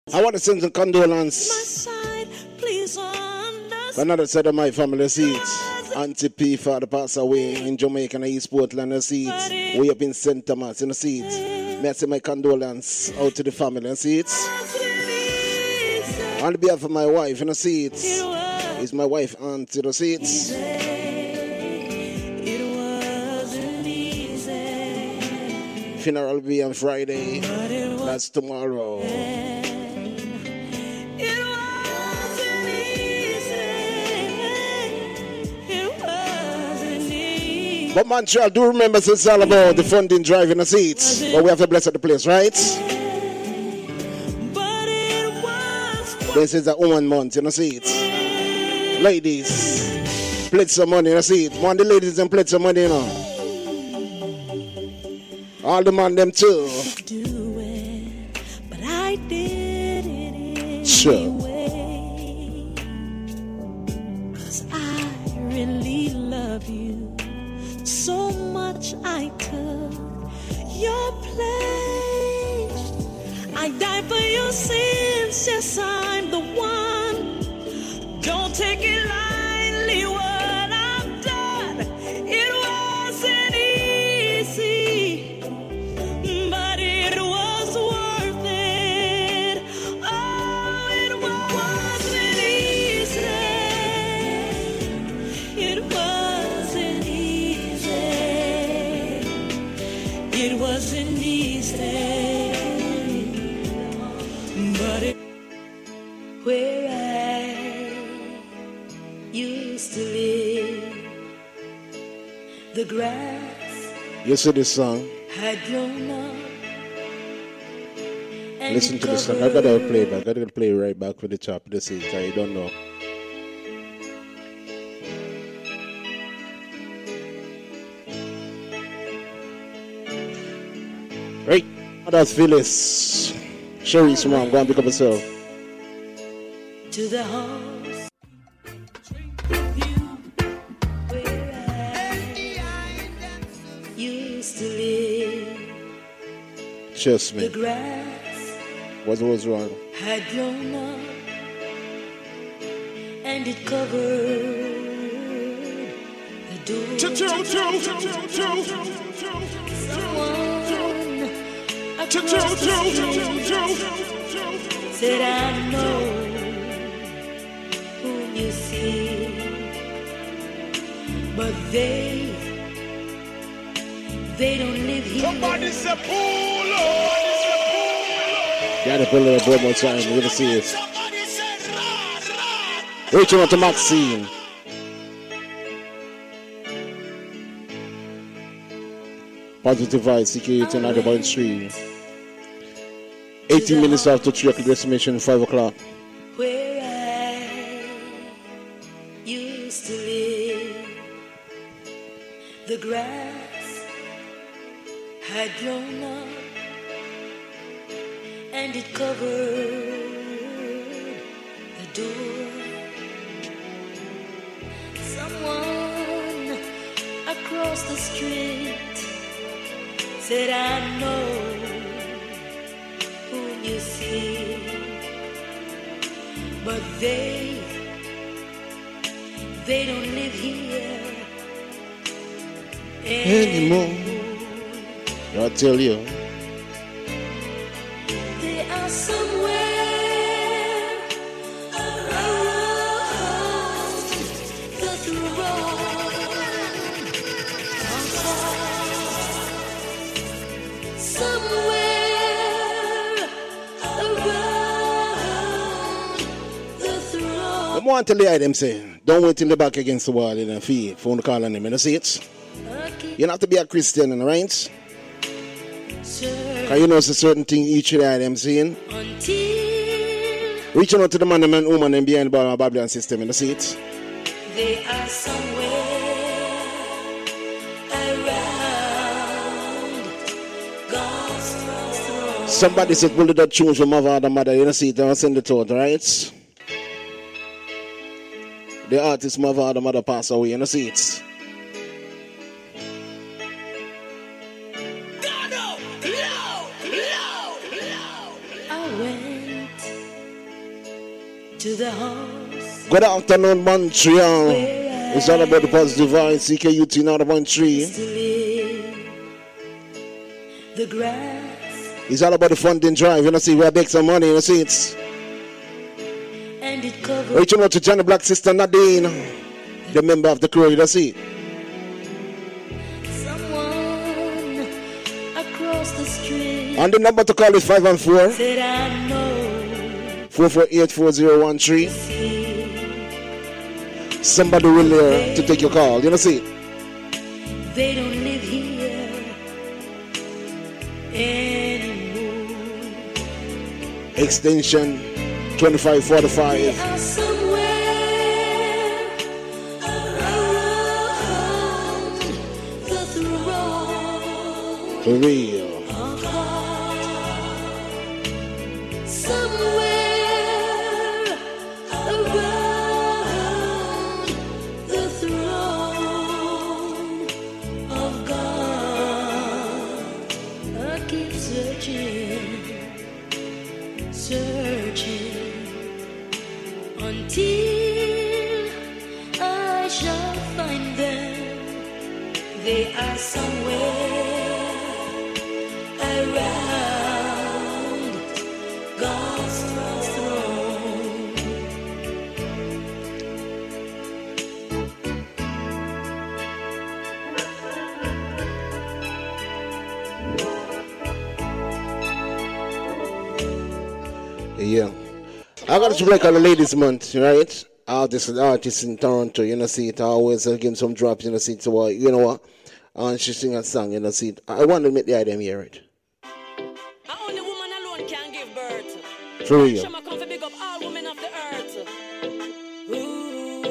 I want to send some condolence. Another side of my family seats. Auntie P father passed away in Jamaica and East Portland the seats. Way up in St. Thomas in the seats. May I say my condolence out to the family and seats. On behalf of my wife in the seats. Is my wife aunt to the seats. Funeral will be on Friday. That's tomorrow. But Montreal, do remember it's all about the funding drive in the seats. But we have to bless the place, right? This is a woman month in the seats. Ladies, pledge some money in the seat. One of the ladies and pledge some money, you know. All the man them too. But I did it sure. Cause I really love you so much. I took your place. I died for your sins. Yes, I'm the one. Don't take it lightly what I've done. It wasn't easy, but it was worth it. Oh, it wasn't easy. It wasn't easy. It wasn't easy. But it where I used to live, the grass. You see this song? Had grown up. Listen to this song. I gotta play back. I gotta play right back with the top. This is I don't know. Right. That's Phyllis. Sherry's mom. Go and pick up yourself. To the house with you, where I used to live. Trust me. The grass what was wrong? Had grown up and it covered the door. Someone across the street said, I know you see, but they don't live here. Somebody say pull up. Gotta pull it up one more time. We're gonna see it. Reaching out to Maxine. Positive Vibes, security on Adderbourne Street. 18 minutes after 3 o'clock, destination 5 o'clock. Where I used to live, the grass had grown up and it covered the door. Someone across the street said, I know who you see, but they don't live here anymore. I'll tell you. They are somewhere around the throne. Somewhere around the throne. I want to tell them say, don't wait till the back against the wall in a fee for the call on them in the seats. You don't have to be a Christian, right? Because you know it's a certain thing each of them saying. Reaching out to the man and woman and behind the bar of Babylon system in the seats. They are somewhere around God's throne. Somebody said, pull that tune from mother in the seat and send it out, right? The artist mother passed away in the seats. to the house. Good afternoon, Montreal. It's all about the positive vibes. CKUT 9.3. The grass. It's all about the funding drive. You know, see, we make some money. You know, see, it's. And it covers. Reaching out to Johnny Black sister Nadine, the member of the crew. You know, see. Someone across the street. And the number to call is 514 said I know 448-4013. Somebody will there to take your call. You know, see. They don't live here anymore. Extension 2545. They are somewhere around the throne. For real. Somewhere around the throne of God. I keep searching until I shall find them. They are somewhere around God's throne. Yeah. I got to break on the ladies' month, right? Artists in Toronto, you know, see it. I always give them some drops, you know, see it. So, you know what? And she sing a song, you know, see it. I want to make the idea hear it. Only woman alone can give birth. For real. Shama come to big up all women of the earth. Ooh,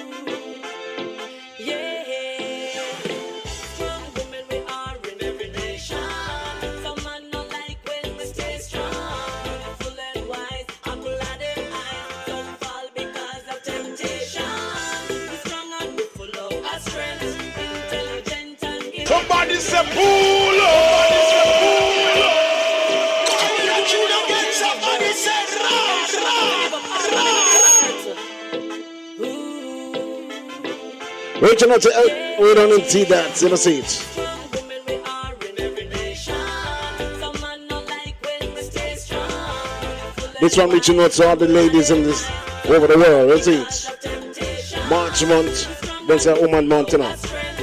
yeah. Strong women we are in every nation. Some man not like when we stay strong. Full and wise, apple of their eyes. Some fall because of temptation. We strong and we full of strength, intelligent and giving. Somebody say pull up. Somebody say Reaching out to we don't see that, you know, see it. This one reaching out to all the ladies in this over the world, you see it. March month, there's a woman month, you know.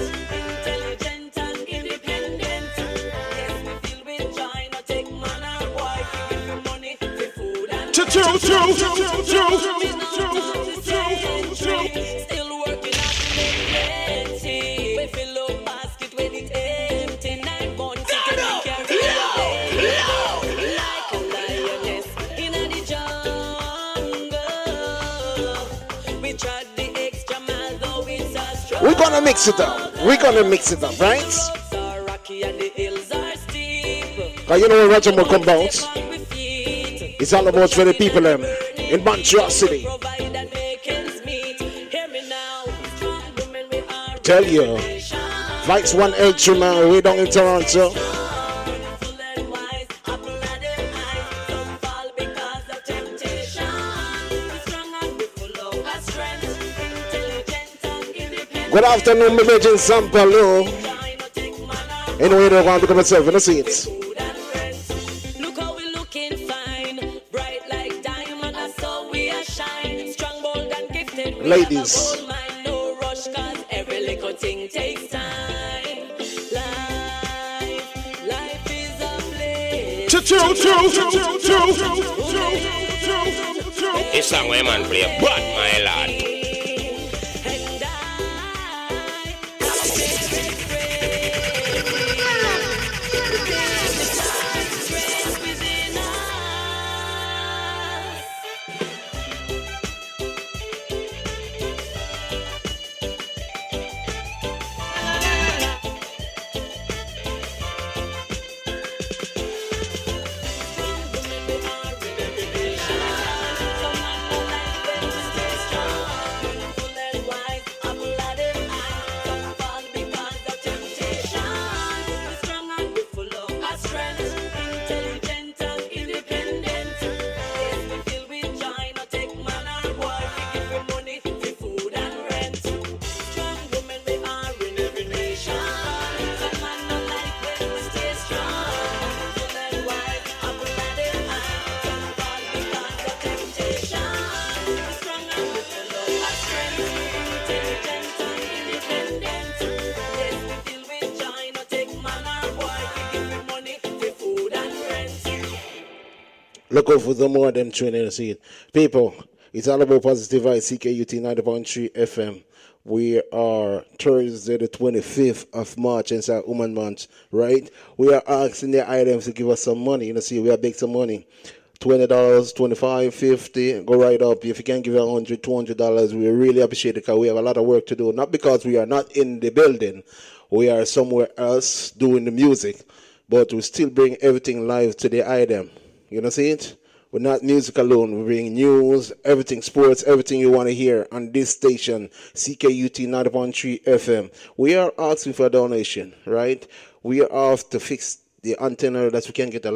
Still working out to make plenty. We fill up basket when it empty. 9 months to carry like a lioness in the jungle. We tried the extra mile, though it's a struggle. We're gonna mix it up. Right? Rocky and the hills are steep. Cause you know when Roger will come bounce. It's all about for the people in Montreal City. Tell you, Vice 1L now, way down in Toronto. Good afternoon, my legend Sampalo. Anyway, they're going to become myself in the seats. Look how we looking fine, bright like diamond, that's how we are shine. Strong, bold and gifted. Ladies. No rush, cause every little thing takes time. Life is a place. It's song where man play, but my lad. Look out for some more of them training to see it. People, it's all about Positive Vibes, CKUT 90.3 FM. We are Thursday the 25th of March inside Woman Month, right? We are asking the items to give us some money. You know, see, we are big some money. $20, $25, $50, go right up. If you can give $100, $200, we really appreciate it because we have a lot of work to do. Not because we are not in the building. We are somewhere else doing the music. But we still bring everything live to the item. You know, see it? We're not music alone. We bring news, everything, sports, everything you want to hear on this station, CKUT 90.3 FM. We are asking for a donation, right? We are off to fix the antenna that we can get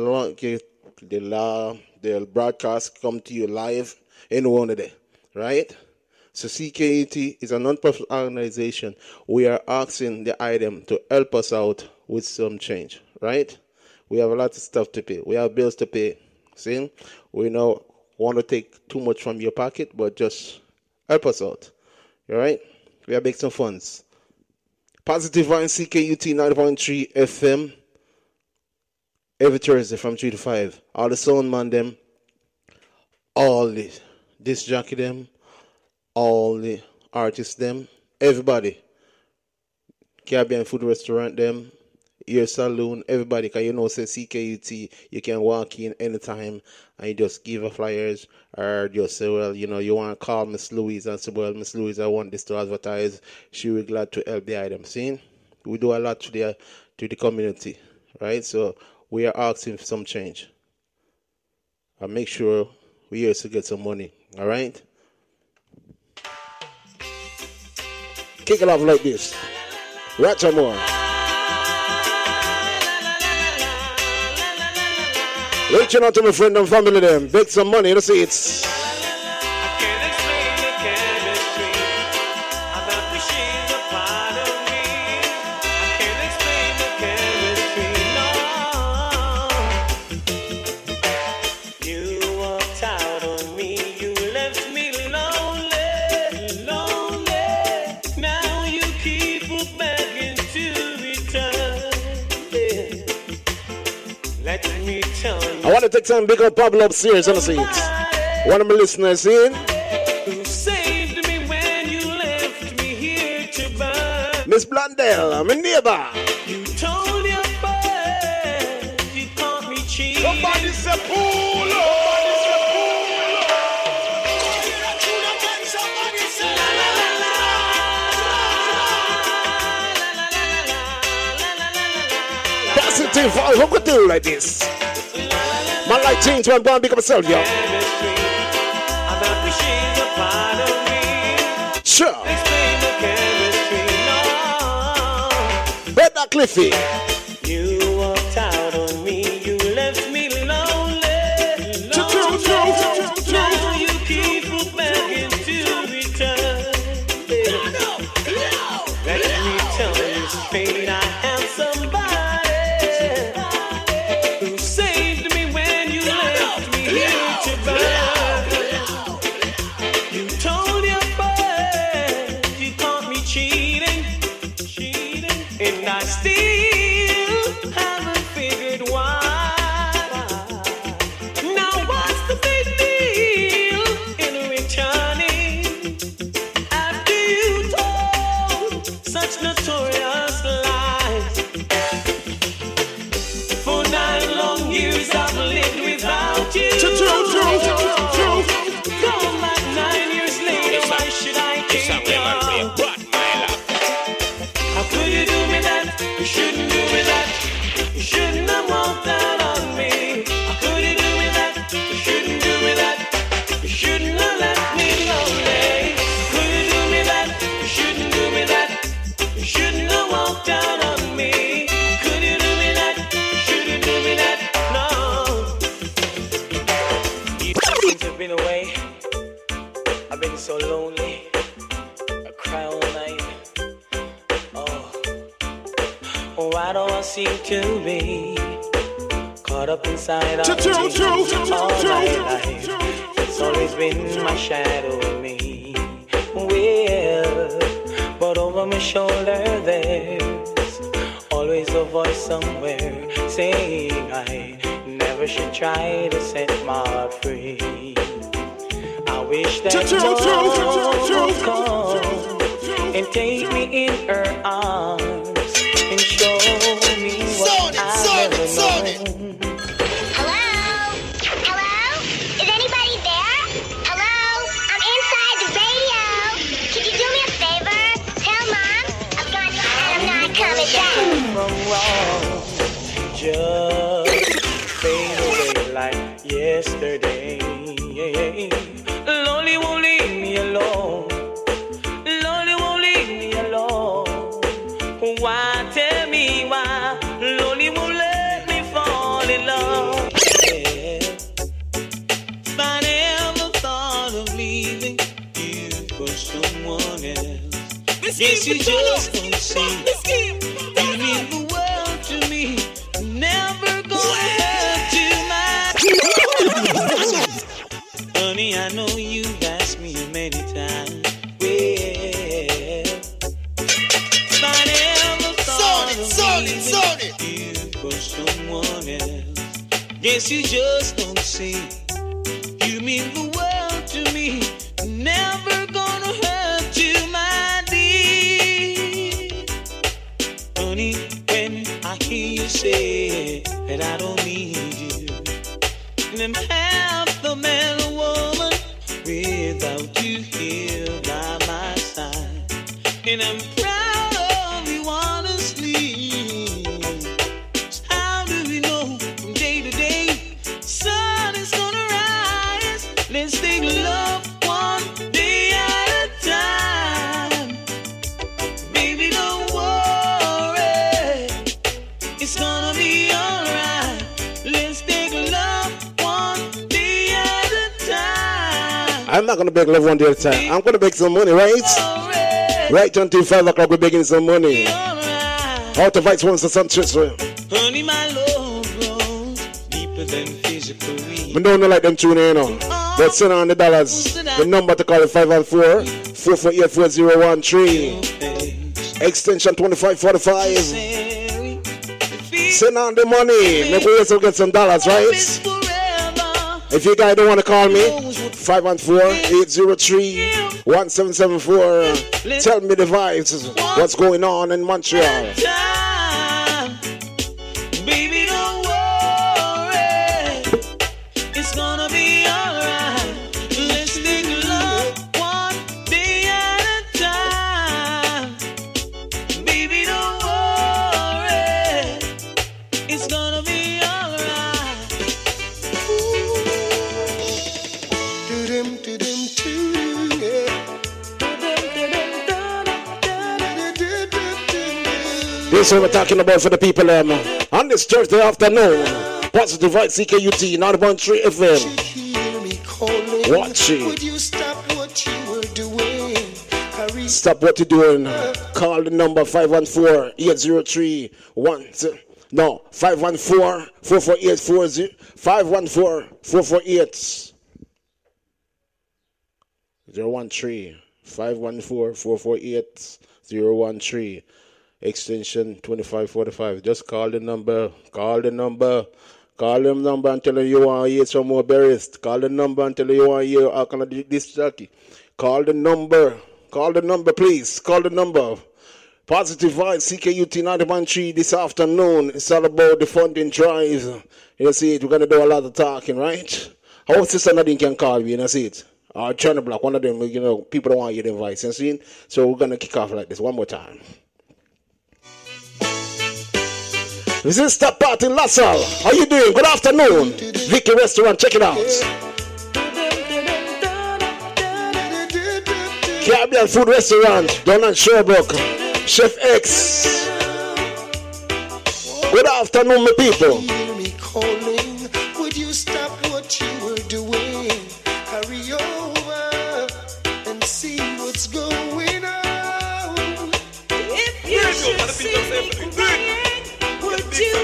the broadcast come to you live in one day, right? So CKUT is a non-profit organization. We are asking the item to help us out with some change, right? We have a lot of stuff to pay. We have bills to pay. See? We don't want to take too much from your pocket, but just help us out. All right? We are making some funds. Positive Vibes, CKUT 90.3 FM. Every Thursday from 3 to 5. All the sound man them, all the disc jockey them, all the artists them, everybody. Caribbean food restaurant them, Ear Saloon, everybody, because you know, say CKUT, you can walk in anytime and you just give a flyers or just say, well, you know, you want to call Miss Louise and say, well, Miss Louise, I want this to advertise. She will be glad to help the item. See? We do a lot to the community, right? So we are asking for some change. And make sure we here to get some money, all right? Kick it off like this. Ratcha more. Reaching out to my friend and family them. Beg some money, you see it's. I want to take some big up Pablo upstairs on the seats. One of my listeners in. Who saved me when you left me here to burn? Miss Blondell, I'm a neighbor. You told your friend you caught me cheating. Somebody say pull up. Positive vibe, how could do like this? Man like change when born become myself, yo. Sure. Better Cliffy. You walked out on me, you left me lonely. Now you keep begging to return. Let me tell you straight, I have somebody who saved me when you left me here to burn. You told your friend you caught me cheating, and I still haven't figured why. Now what's the big deal in returning after you told such notorious lies? For 9 long years I've lived without you. Come back 9 years later, why should I This song take we man play, you? but my love. How could you do me that? You shouldn't do me that. You shouldn't have walked out on me. How could you do me that? You shouldn't do me that. You shouldn't have left me lonely. Could you do me that? You shouldn't do me that. You shouldn't have walked out on me. Could you do me that? You shouldn't do me that. No. Since I've been away, I've been so lonely. I cry all night. Oh, why don't I seem to be caught up inside of all my life? It's always been my shadow in me. Well, but over my shoulder there's always a voice somewhere saying I never never should try to set my heart free. I wish that love would come and take me in her arms and show me what I've never known. Hello? Hello? Is anybody there? Hello? I'm inside the radio. Could you do me a favor? Tell Mom I've gone and I'm not coming back. From wrong, just fade away like yesterday. Lonely won't leave me alone. Lonely won't leave me alone. Why, tell me why? Lonely won't let me fall in love. If I never thought of leaving you for someone else, guess you just don't see. You mean the world to me. Never gonna hurt you, my honey. I know you've asked me many times. Well, if I never thought of leaving you for someone else, guess you just don't see. You mean the world to me. Never gonna hurt you, my dear. Honey, when I hear you say that I don't need you, and I'm half the man or woman without you here by my side, and I'm proud of you honestly. So how do we know from day to day sun is gonna rise? Let's take love one day at a time. Baby, don't worry, it's gonna be alright. Let's take love one day at a time. I'm not gonna beg love one day at a time. I'm gonna beg some money, right? Right until 5 o'clock, we're begging some money. Out of Vice wants the sun tristle. Honey, my love grows deeper than physical reach. We don't know like them tuning in on. But send on the dollars. The number to call is 514-448-4013. Extension 2545. Send on the money. Make we also get some dollars, right? If you guys don't want to call me, 514-803-1774. Tell me the vibes. What's going on in Montreal? Baby, don't worry, it's gonna be alright. Let's take love one day at a time. Baby, don't worry, it's gonna be alright. This is what we're talking about for the people on this Thursday afternoon. Positive Vibes CKUT 9.3 FM. Watch it. Would you stop what you were doing? Stop what you're doing. Call the number 514-803-1. No, 514-448-40. 514-448-013. 514-448-013. Extension 2545. Just call the number. Call the number. Call them number and tell them you want to hear some more berries. Call the number and tell them you want to hear how can I do this jockey. Call the number. Call the number, please. Call the number. Positive Vibes CKUT 90.3 this afternoon. It's all about the funding drive. You see it. We're going to do a lot of talking, right? I hope Sister Nadine can call you, you see it. Or China Block, one of them, people don't want to hear the voice, you see it? So we're going to kick off like this one more time. This is Stop Party LaSalle. How you doing? Good afternoon. Vicky Restaurant, check it out. Caribbean Food Restaurant, down on Sherbrooke. Chef X. Good afternoon, my people. Hear me calling. Would you stop what you were doing? Hurry over and see what's going on. If you should see me crying, would you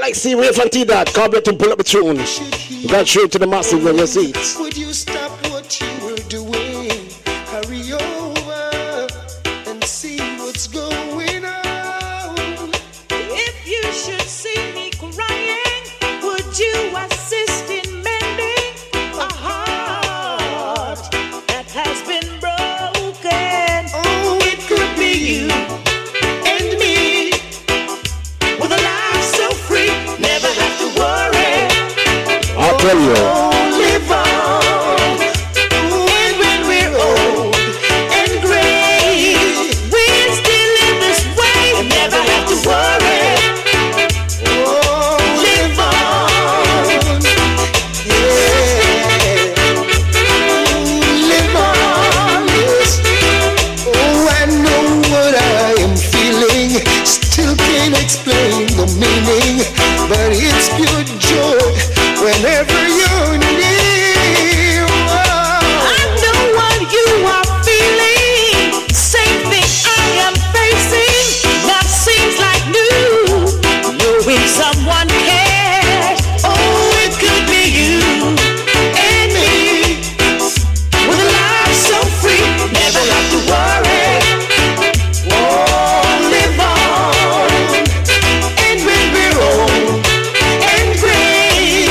Mike C. Ray from T-Dot. Can't wait to pull up the tune. We got straight to the massive on your seats. Would you stop what you were doing? Hurry over and see what's going on. If you should see me crying, would you assist in mending a heart that has been broken? Oh, it could be you and me with a life so free, never have to worry. I'll tell you. Live on. And when we're old and gray, we'll still live this way and never have to worry. Oh, live on. Yeah. Live on. Yes. Oh, I know what I am feeling. Still can't explain the meaning, but it's pure joy whenever you're near. I know what you are feeling. Same thing I am facing. That seems like new. Knowing someone cares. Oh, it could be you and me with a life so free, never have to worry. Oh, live on. And when we're old and gray,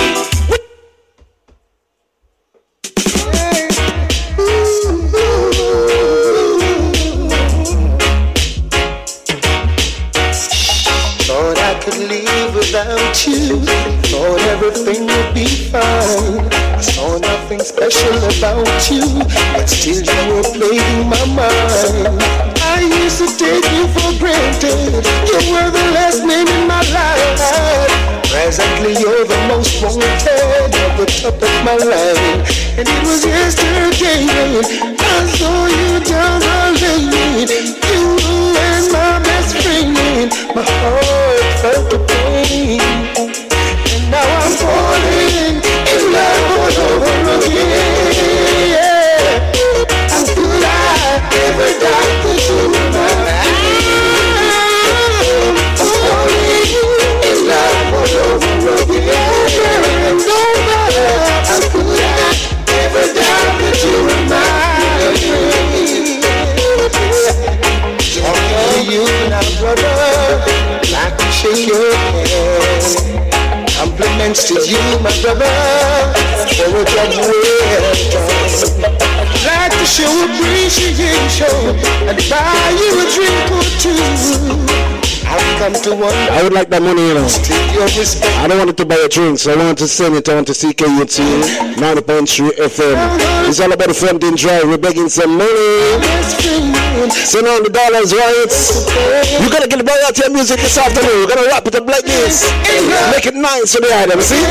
thought I could live without you. Thought everything would be fine. I saw nothing special about you, but still you were plaguing my mind. I used to take you for granted. You were the last name in my life. Presently you're the most wanted at the top of my line. And it was yesterday I saw you down the lane. You and my best friend. My heart felt the pain. And now I'm falling in love all over again. How could I ever doubt that you were mine? I'm falling in love all over again. How could I ever doubt that you were mine? Talking to you now, brother, like to shake your hand. Compliments to you, my brother, for a job well done. Like to show appreciation and buy you a drink or two. I've come to wonder. I would like that money, you know. Still your respect. I don't want it to buy a drink, so I want to send it on to CKUT 90.3 FM. It's all about the front end drive. We're begging some money. Send on the dollars, right? You're gonna get the variety of music this afternoon. We're gonna wrap it up like this. Make it nice for the item, see?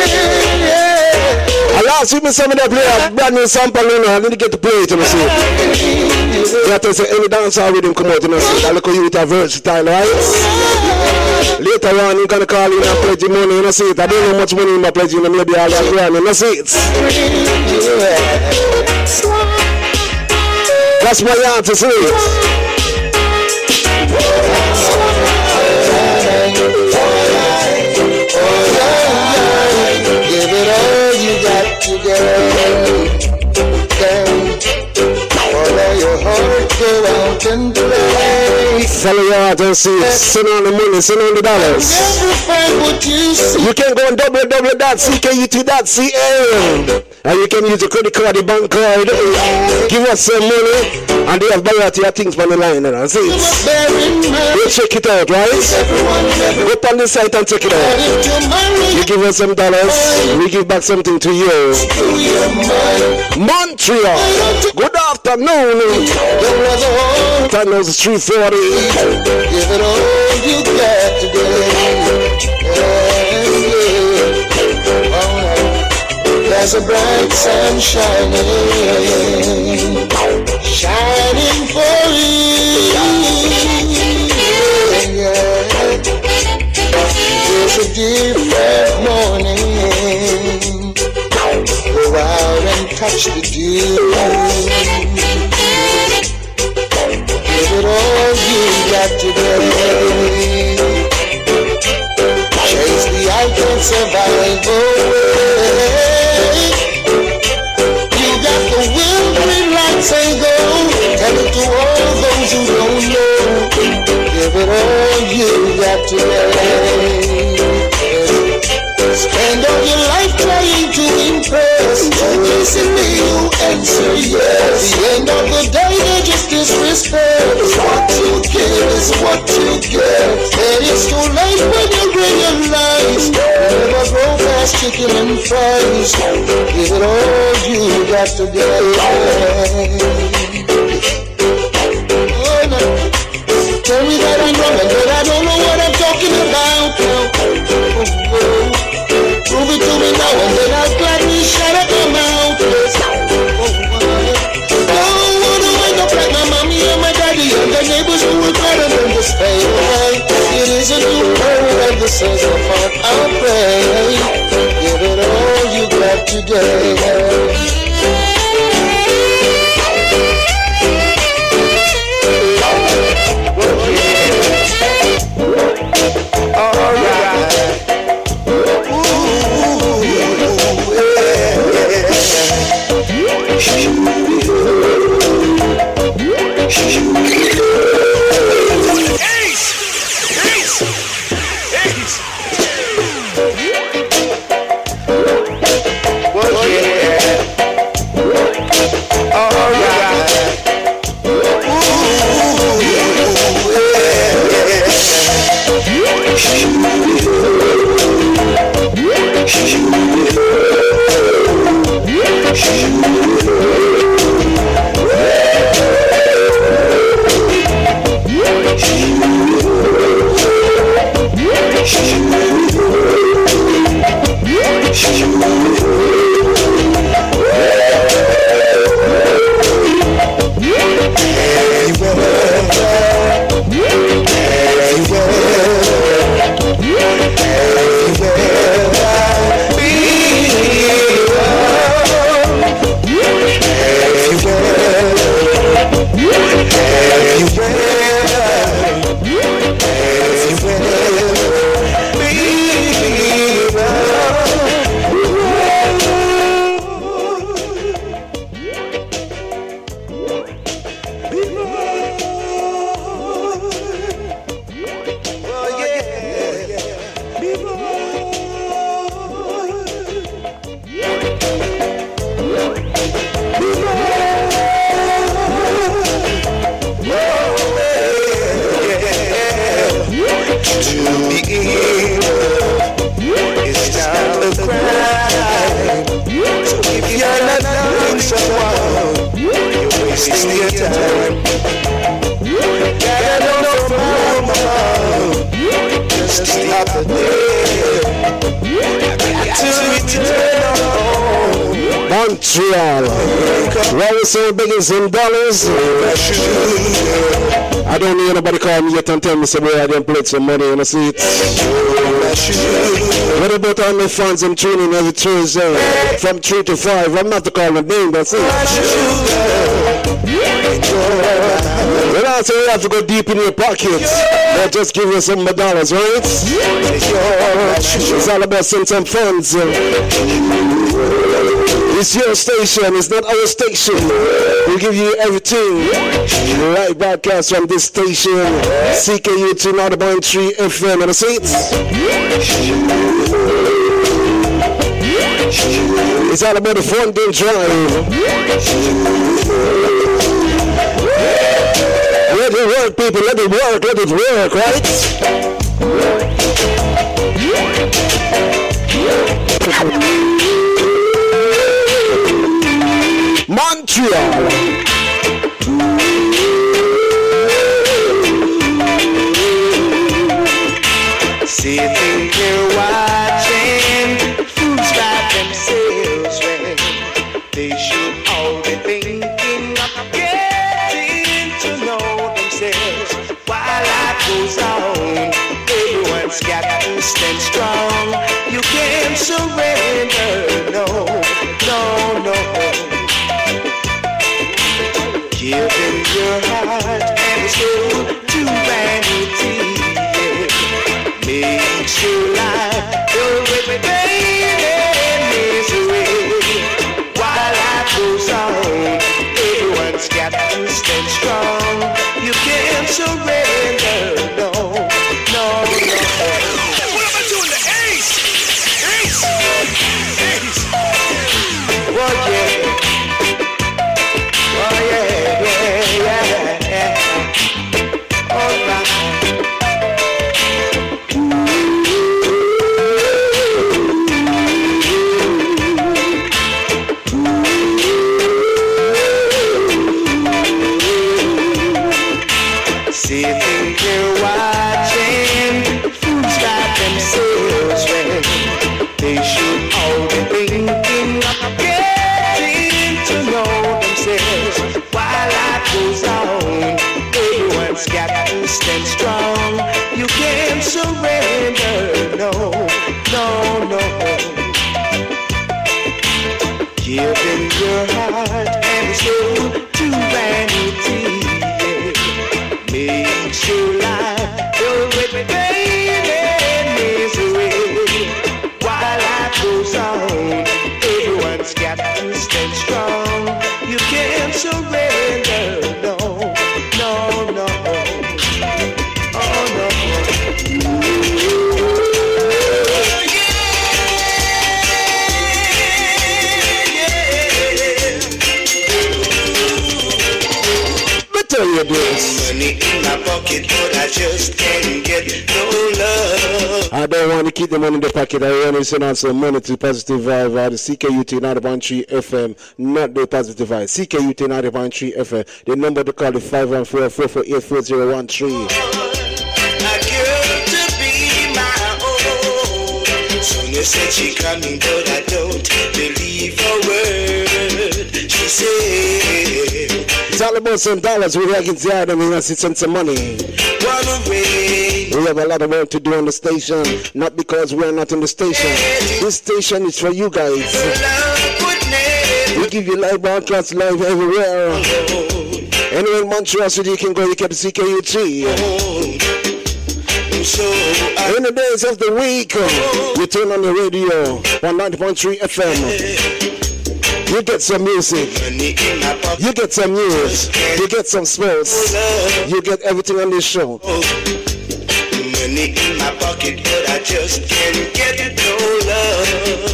I last week, somebody that play a brand new sample, you know, I need to get to play it, you know, see? You have to say any dancer rhythm come out, you know, see? I look at you with a versatile, right? Later on, you're gonna call in and pledge your money, you know, see it? I don't know how much money in my pledge, you know, maybe I'll have grand, you know, see it? That's my answer, see it? Give it all you got to follow your heart, go out and play. Sell your heart and see it. Send on the money, send on the dollars. Never find what you see. You can go on www.ckut.ca and you can use the credit card, the bank card. Give us some money and they have variety of things on the line. And see it. You check it out, right? Go up on the site and check it out. You give us some dollars, we give back something to you. Montreal, good afternoon. Time is 3:40. Give it all you got today. There's a bright sun shining for you. It's a different morning. Go out and touch the dew. Give it all you got today. Chase the survive away. You got the will, relax and go. Tell it to all those who don't know. Give it all you got today. Spend all your life trying to impress. Chasing me, you answer yes. The end of the day, they just disrespect. What you give is what you get. And it's too late when you realize never grow fast chicken and fries. Give it all you got to get. Oh no. Tell me that I'm wrong, but I don't know what I'm talking about now. Prove it to me now, and then I'll gladly shut up your mouth. Yes. Don't wanna wake up like my mommy and my daddy and the neighbors who would rather than just stay away. It is a new world and the saints of heart I'll pray. Give it all you got today. Montreal. Well, so big as in dollars. I don't need anybody call me yet and tell me somewhere I didn't pledge some money on the seats. What about all my fans I'm tuning every Tuesday from 3 to 5? I'm not to call the name, that's it. Well, I say you have to go deep in your pockets. Not just give you some dollars, right? It's all about sending some funds. It's your station, it's not our station. We'll give you everything. Right broadcast from this station, CKU 2.3 FM, and the seats. It's all about the funding drive. Let it work, people, let it work, right? Montreal. Sitting here watching fools by themselves, when they should all be thinking of getting to know themselves. While life goes on, everyone's got to stand strong. You can't surrender, no. Giving your heart and soul to vanity makes your life filled with surrender. No, no, no. What am I doing? The Ace! Ace! Ace! Oh yeah. Oh yeah, yeah, yeah. All right. Sitting here watching fools like themselves when they should all be thinking of getting to know themselves. While life goes on, everyone's got to stand strong. You can't surrender, no, no, no. Giving your heart and soul to vanity makes your life filled with pain and misery. While life goes on, everyone's got to stand strong. You can't surrender, no, no, no. Oh no. Tell you this. Money in my pocket, but I just can't get no love. I don't want to keep the money in the pocket. I want to send out some money to Positive Vibe, the CKUT 90.3 FM, not the Positive Vibe. CKUT 90.3 FM. The number to call is 514-448-4013. A girl to be my own. Sonia said she coming, but I don't believe a word she said. It's all about some dollars. We're like it's and we're going to send some money. We have a lot of work to do on the station, not because we're not in the station. This station is for you guys. We give you live broadcast live everywhere. Anywhere in Montreal City you can go, you can CKUT. In the days of the week, you turn on the radio on 90.3 FM. You get some music, you get some news, you get some sports, you get everything on this show. Money in my pocket, but I just can't get no love.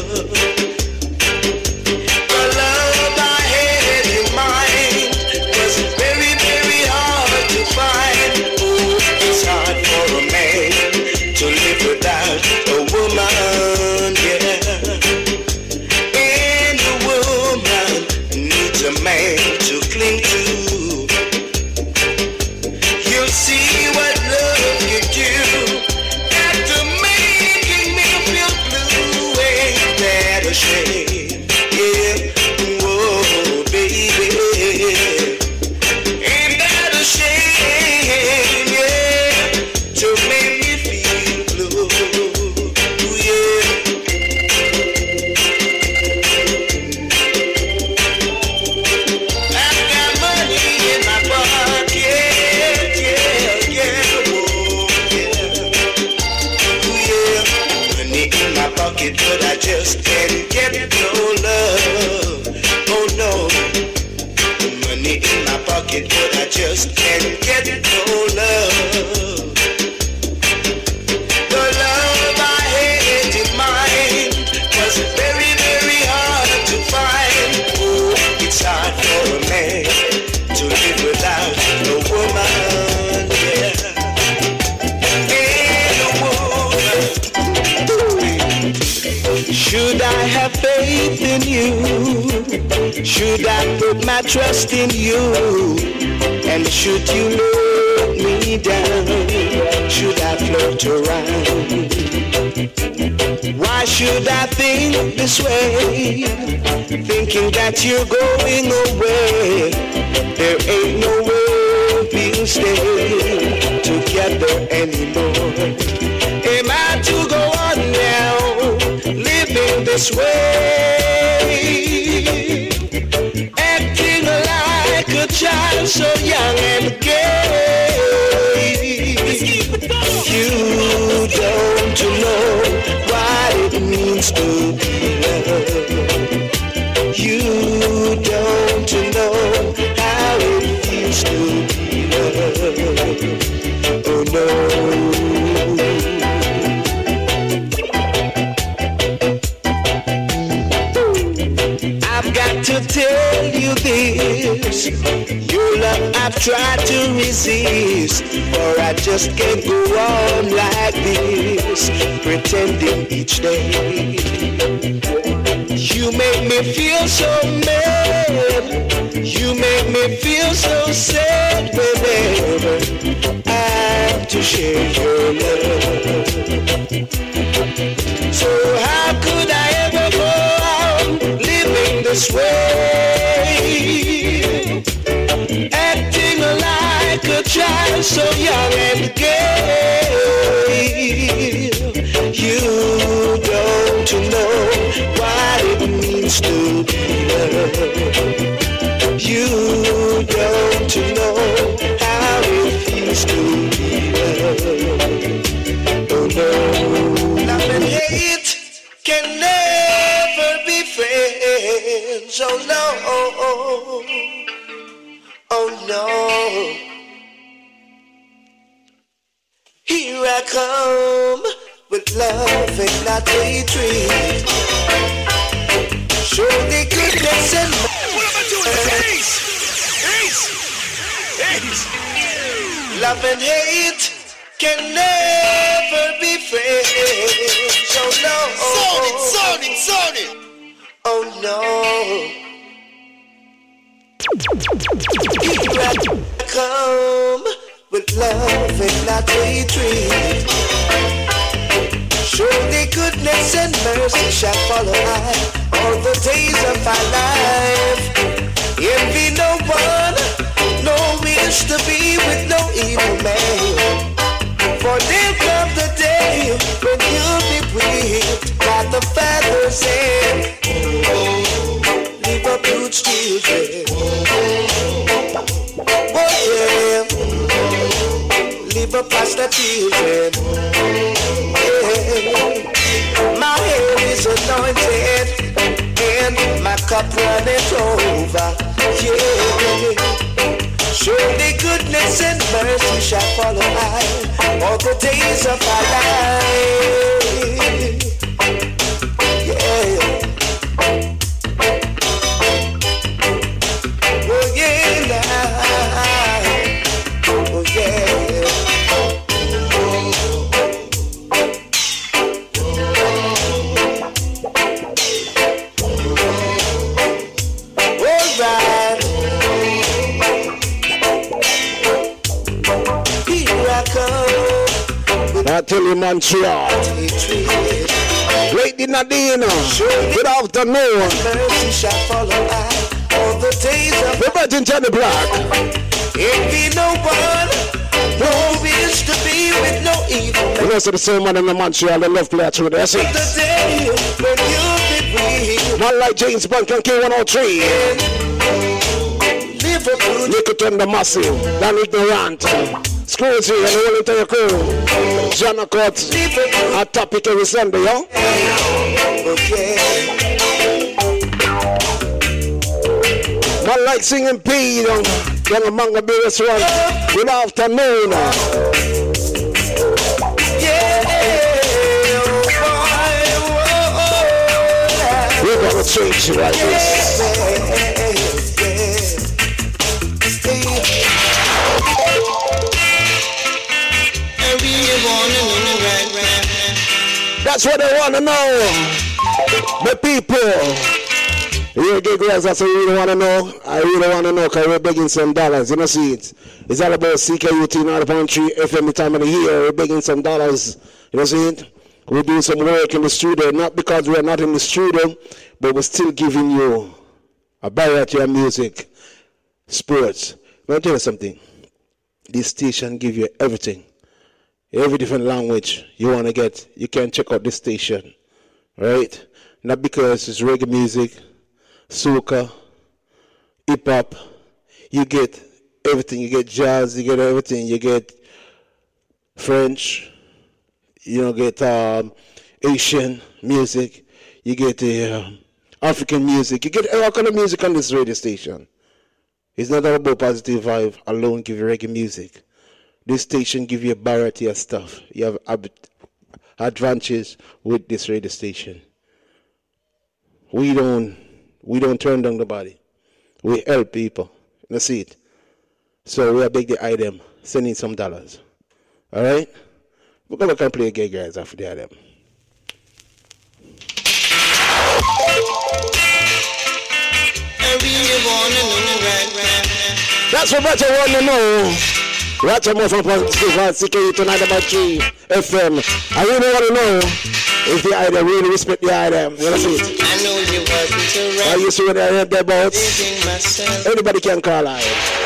The love I had in mind was very, very hard to find. Oh, it's hard for a man to live without a woman, yeah. A man to cling to. You'll see what love can do. After making me feel blue, ain't that a shame? Yeah, whoa, baby, ain't that a shame? Yeah, to make me feel blue, yeah. But I just can't get no love. Oh no. Money in my pocket, but I just can't get no love. The love I had in mind was very, very hard to find. Oh, it's hard for a man to live without a woman, yeah. Should I have faith in you? Should I put my trust in you? And should you let me down? Should I float around? Why should I think this way? Thinking that you're going away. There ain't no way we'll stay together anymore. Am I to go on now? Living this way, acting like a child so young and gay. You don't know what it means to be loved. You don't know how it feels to be loved. try to resist, for I just can't go on like this, pretending each day. You make me feel so mad, you make me feel so sad whenever I have to share your love. So how could I ever go on living this way, acting like a child so young and gay? You don't know what it means to be loved. You don't know how it feels to be loved. Oh no, love and hate can never be friends. Oh no, oh no. Here I come with love and not hatred. Surely goodness and What am I doing? Ace! Ace! Ace! love and hate can never be friends. Oh no. Zone it! Oh no. Here I come with love and not hatred. Surely goodness and mercy shall follow I all the days of my life. Envy no one, no wish to be with no evil man. For there come the day when you'll be whipped by the father's hand. Leave up huge children. Oh yeah. Leave up past children. My hair is anointed and my cup runneth over. Yeah. Surely goodness and mercy shall follow I all the days of my life. Yeah. Oh yeah. Oh yeah. I tell you, Montreal. Lady Nadine, good afternoon. Mercy shall follow I all the days of Reverend Johnny Black. envy no one, no wish to be with no evil man. You know, so the same man in the Montreal, they love play through there. See? The day when you'll be free, Man like James Bond and K103. live a good Nicotine the Massive, Dan Ignorant. Scrooge and the whole entire crew. John Cut. live a good A topic every Sunday, yo. okay. Man like singing P, young Manga Beer Restaurant. Good afternoon. Yeah, boy, We're gonna change it like this. That's what they want to know. The people. You get girls, that's what you really want to know. I really want to know because we're begging some dollars. You know, see it. It's all about CKUT 90.3 FM the time of the year. We're begging some dollars. You know, see it. We're doing some work in the studio. Not because we're not in the studio, but we're still giving you a variety of music, sports. Let me tell you something. This station give you everything. Every different language you want to get, you can check out this station, right? Not because it's reggae music, soca, hip-hop. You get everything. You get jazz, you get everything. You get French, you get Asian music, you get African music. You get all kind of music on this radio station. It's not all about Positive Vibe alone give you reggae music. This station give you a variety of stuff. You have advantages with this radio station. We don't turn down the body. We help people. You see it. So we are big the item, send in some dollars. All right? We're going to play a gay guys after the item. That's what Roger want to know. Roger more from CKU tonight about 3 FM. I really want to know if the item really respect the item. You know see it? I know you wasn't around. Are you see what I heard there about? Anybody can call out.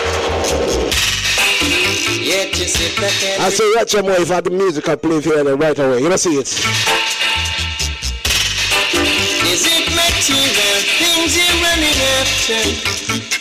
Yet you sit back and I say Roger more if I have the music I play for you right away. You know see it? is it material things you're running after?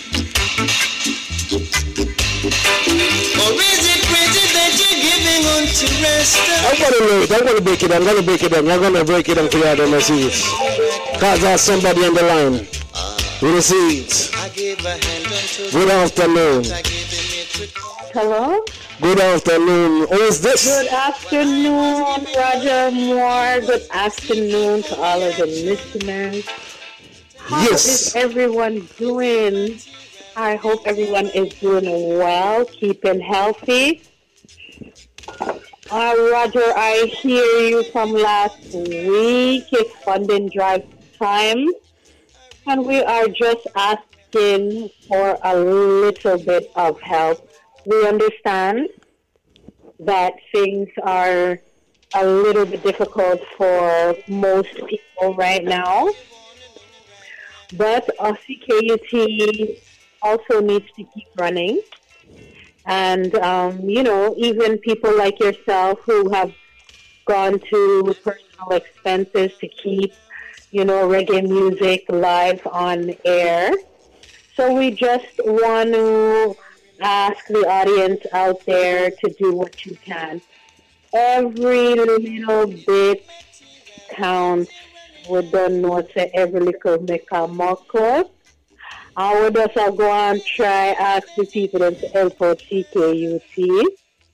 Or is it crazy that you're giving on to rest? I'm gonna break it down. I'm gonna break it down for you. I don't see it. Cause there's somebody on the line. You don't see it. I gave a hand unto Good afternoon. I gave him it. Hello? Good afternoon. Who is this? Good afternoon, Roger Moore. Good afternoon to all of the listeners. How is everyone doing? I hope everyone is doing well, keeping healthy. Roger, I hear you from last week. It's funding drive time. And we are just asking for a little bit of help. We understand that things are a little bit difficult for most people right now. But CKUT also needs to keep running. And, even people like yourself who have gone to personal expenses to keep, reggae music live on air. So we just want to ask the audience out there to do what you can. Every little bit counts. We don't know say every little make a muckus. I would also go and try ask the people to help out CKUT.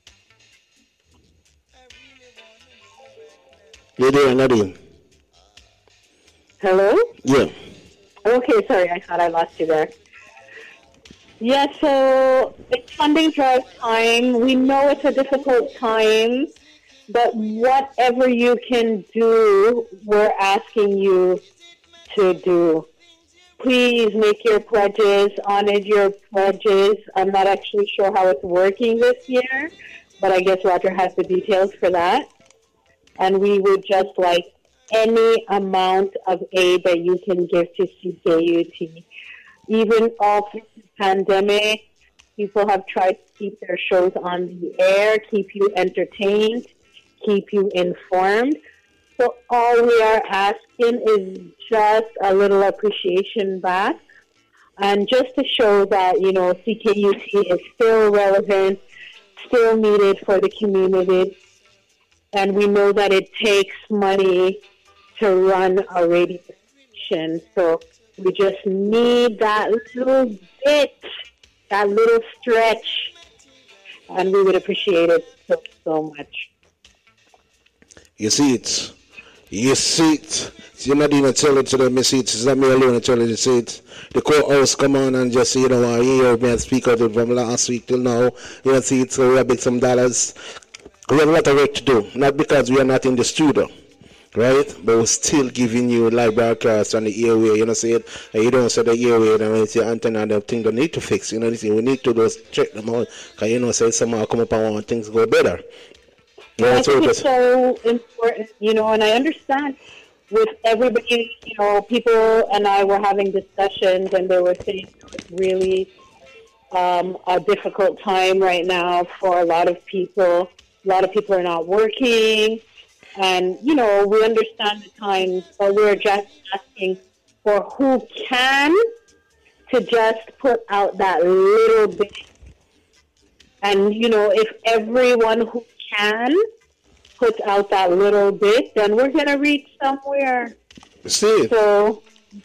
You're there, Nadine. Hello? Yeah. Okay, sorry, I thought I lost you there. Yeah, so it's funding drive time. We know it's a difficult time, but whatever you can do, we're asking you to do. Please make your pledges, honor your pledges. I'm not actually sure how it's working this year, but I guess Roger has the details for that. And we would just like any amount of aid that you can give to CKUT. Even all through the pandemic, people have tried to keep their shows on the air, keep you entertained, keep you informed. So all we are asking is just a little appreciation back, and just to show that, CKUT is still relevant, still needed for the community. And we know that it takes money to run a radio station. So we just need that little bit, that little stretch, and we would appreciate it so much. You see it. You're not even telling to them, you see it. It's not me alone that tell you to see it. The courthouse come on and just, hear me and speak out from last week till now. You see it, so we have big some dollars. We have a lot of work to do, not because we are not in the studio, right? But we're still giving you live broadcast on the airway, see it? And you don't say the airway, and it's the antenna and the thing they need to fix, we need to just check them out, because, say somehow come up and want things go better. I think it's so important, and I understand with everybody, people and I were having discussions, and they were saying it's really a difficult time right now for a lot of people. A lot of people are not working, and, we understand the times, but we're just asking for who can to just put out that little bit. And, if everyone who can put out that little bit, then we're going to reach somewhere. See. So,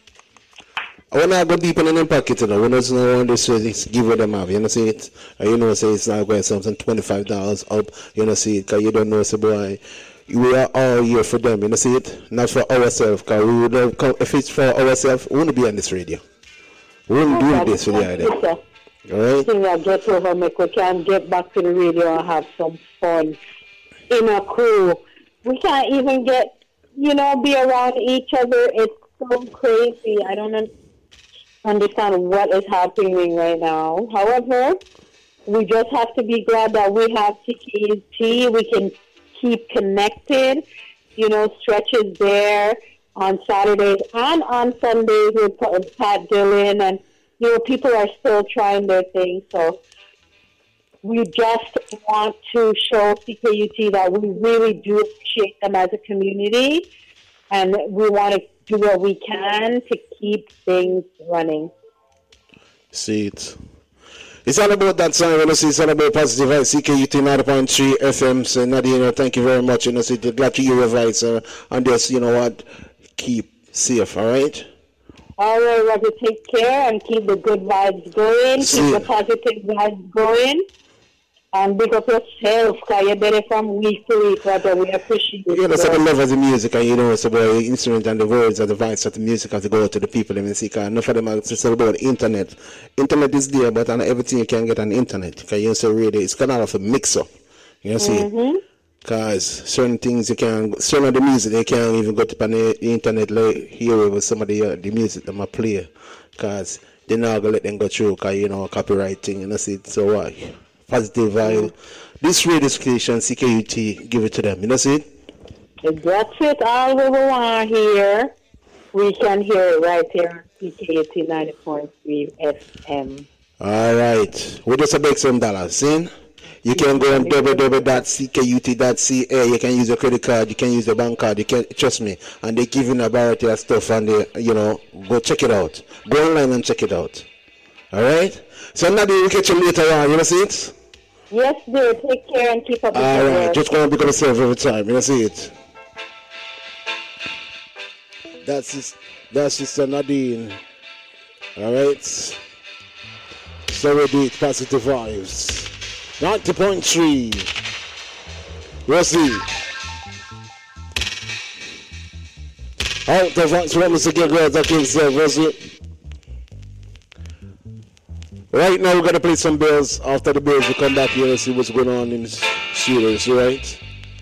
I want to go deep in the pocket, when there's no one this give what them have, see it? And say it's not going something $25 up, see it, because you don't know, say, boy, we are all here for them, see it? Not for ourselves, because we would have come, if it's for ourselves, we wouldn't be on this radio. We wouldn't do this for the idea. All right. Thing that get over, make we can get back to the radio and have some fun in a crew. We can't even get, be around each other. It's so crazy. I don't understand what is happening right now. However, we just have to be glad that we have CKUT. We can keep connected. Stretch is there on Saturdays and on Sundays with Pat Dillon, and people are still trying their thing. So we just want to show CKUT that we really do appreciate them as a community, and we want to do what we can to keep things running. See it. It's all about that song, it's all about positive vibes. CKUT 90.3 FM. So Nadine, thank you very much. Glad to hear your voice, and just, keep safe, all right? All right, Roger, take care and keep the good vibes going, keep the positive vibes going, and big up yourself, because you're better from week to week, Roger. We appreciate it. So the love of the music, and it's about the instrument and the words and the vibes of the music have to go to the people in the because enough of them are just about the internet. Internet is there, but on everything you can get on the internet, because radio, it's kind of a mix-up, see? Because certain things certain of the music, they can't even go to on the internet like hear with some of the music that I play, because they're not going to let them go through, because, copyright thing, see? So what? Positive vibe. This radio station, CKUT, give it to them, see? That's it, all we want to hear. We can hear it right here on CKUT 90.3 FM. All right. We just make some dollars, see? You can go on www.ckut.ca. You can use your credit card. You can use the bank card. You can trust me. And they give you a variety of stuff, and they, go check it out. Go online and check it out. All right. So Nadia, we'll catch you later on. You see it? Yes, dear. Take care and keep up with all right. work. Just go and pick up yourself every time. You see it? That's Sister Nadine. All right. So we do it. Positive vibes. 90.3. We'll see. Out of Fox Promise again, guys. I can say, we'll see. Right now, we're going to play some bells. After the bells, we come back here and see what's going on in the studios, right?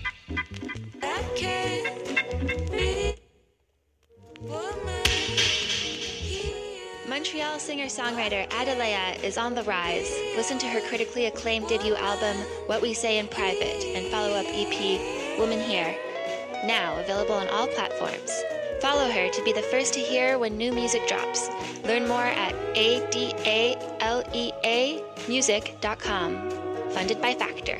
Montreal singer-songwriter Adalea is on the rise. Listen to her critically acclaimed debut album, What We Say in Private, and follow-up EP, Woman Here. Now available on all platforms. Follow her to be the first to hear when new music drops. Learn more at adaleamusic.com. Funded by Factor.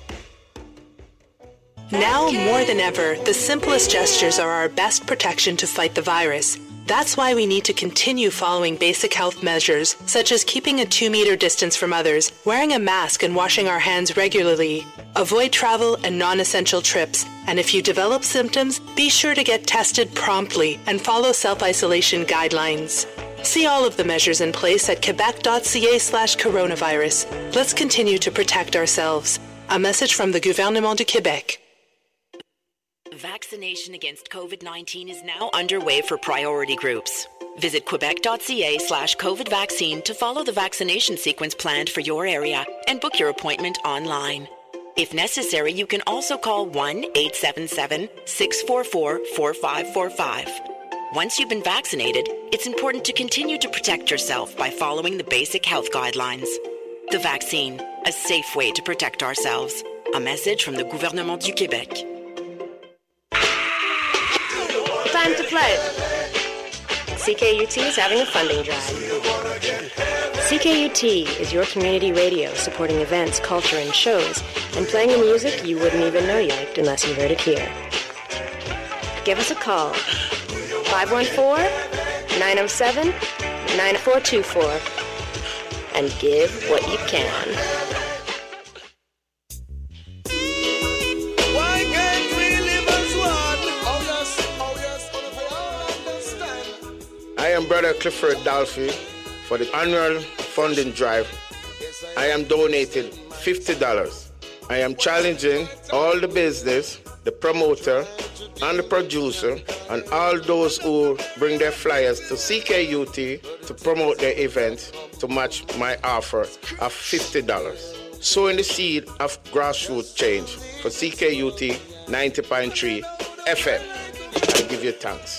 Now more than ever, the simplest gestures are our best protection to fight the virus. That's why we need to continue following basic health measures, such as keeping a 2-meter distance from others, wearing a mask and washing our hands regularly. Avoid travel and non-essential trips, and if you develop symptoms, be sure to get tested promptly and follow self-isolation guidelines. See all of the measures in place at quebec.ca/coronavirus. Let's continue to protect ourselves. A message from the Gouvernement du Québec. Vaccination against COVID-19 is now underway for priority groups. Visit quebec.ca/COVID vaccine to follow the vaccination sequence planned for your area and book your appointment online. If necessary, you can also call 1-877-644-4545. Once you've been vaccinated, it's important to continue to protect yourself by following the basic health guidelines. The vaccine, a safe way to protect ourselves. A message from the Gouvernement du Québec. Time to pledge. CKUT is having a funding drive. CKUT is your community radio supporting events, culture, and shows, and playing the music you wouldn't even know you liked unless you heard it here. Give us a call. 514-907-9424. And give what you can. I am Brother Clifford Dalfy. For the annual funding drive, I am donated $50. I am challenging all the business, the promoter, and the producer, and all those who bring their flyers to CKUT to promote their event, to to match my offer of $50. Sowing the seed of grassroots change for CKUT 90.3 FM. I give you thanks.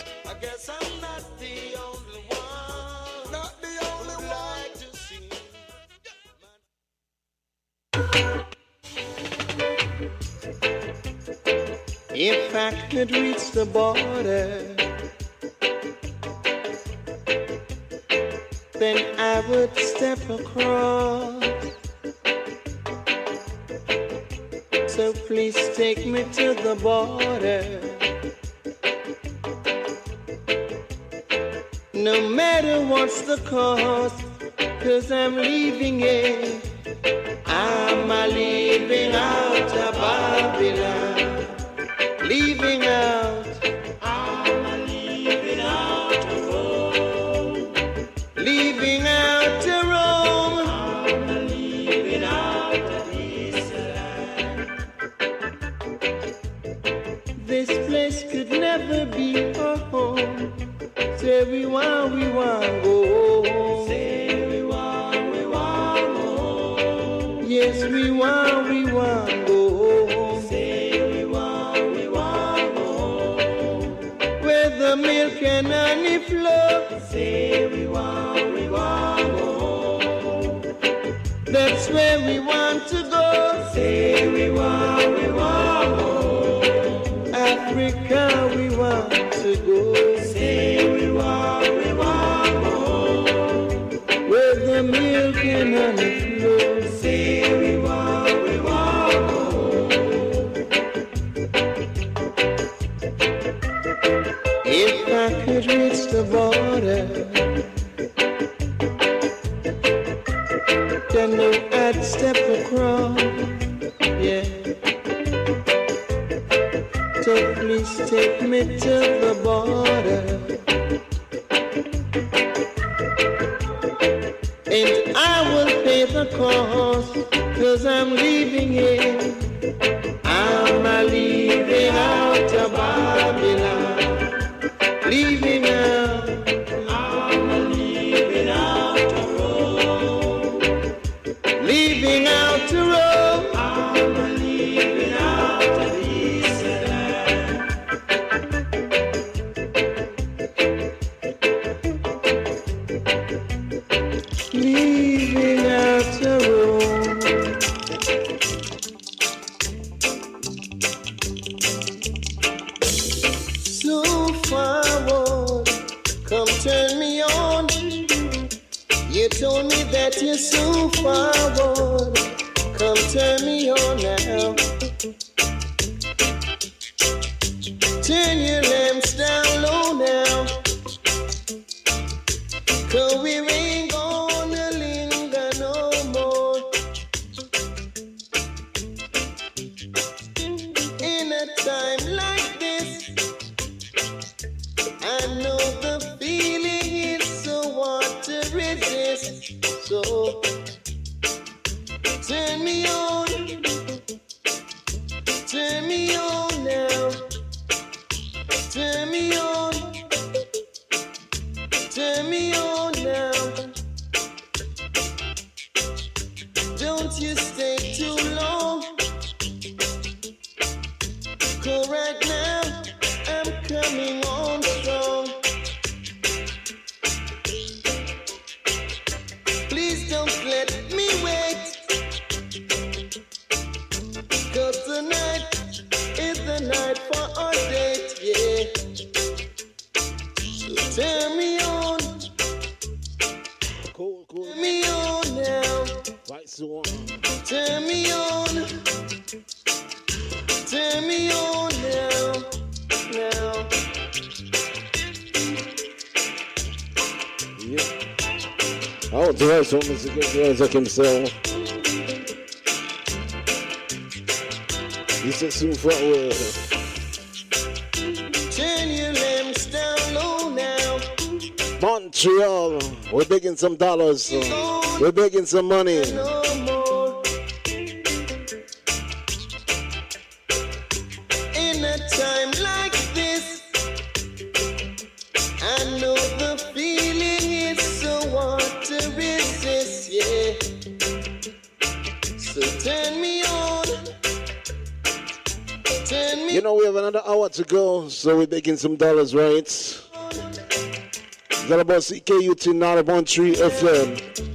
If I could reach the border, then I would step across. So please take me to the border. No matter what's the cost, 'cause I'm leaving it. I'm leaving out of Babylon. Leaving out, I'm leaving out of Rome. Leaving out of Rome, I'm leaving out of this land. This place could never be a home. Say we want go home. Say we want go home. Yes, we want go home. The milk and honey flow. Say we want go home. That's where we want to go. Say we want go home. Africa we want to go. Say we want go home. Where the milk and honey flow. Say we want go home. If I could reach the border, then I'd step across, yeah. So please take me to the border, and I will pay the cost, 'cause I'm leaving here. I'm leaving out of Babylon. Leaving out, I'm leaving out of Rome. Leaving out to Rome, I'm leaving out of this land. Leaving out to Rome. So forward, come turn me on. You told me that you're so forward. Come turn me on now. Turn your lamps down low now. 'Cause we ain't gonna linger no more. In a time like this, I know the feeling is so hard to resist. So turn me on now. Turn me on now. Don't you stay too long. 'Cause right now I'm coming on strong. Please don't let me wait. 'Cause tonight is the night for our date, yeah. So turn me on. Cool. Turn me on now. Right, so on. Turn me on. Turn me on now. Yeah. Oh, there's so Mr. Isaac himself. He's a super world. Turn your lamps down low now. Montreal, we're begging some dollars. We're begging some money. No more. In a time like this, I know the feeling is so hard to resist. You know, we have another hour to go, so we're making some dollars, right? It's all about CKUT 9.3 FM.